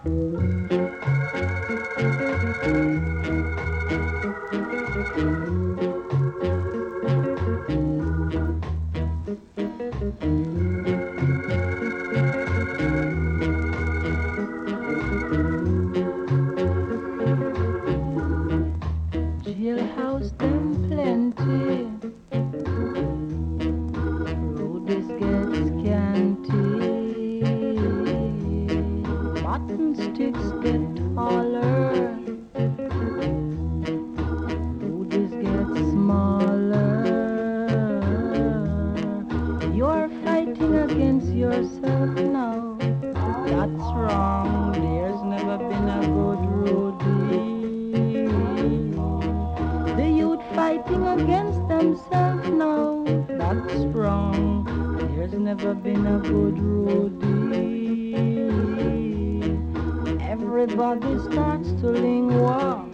Jailhouse them plenty, roadies get scanty, button sticks get taller, roadies get smaller. You're fighting against yourself now. That's wrong. There's never been a good roadie. The youth fighting against themselves now. That's wrong. There's never been a good roadie. Everybody starts to lingua.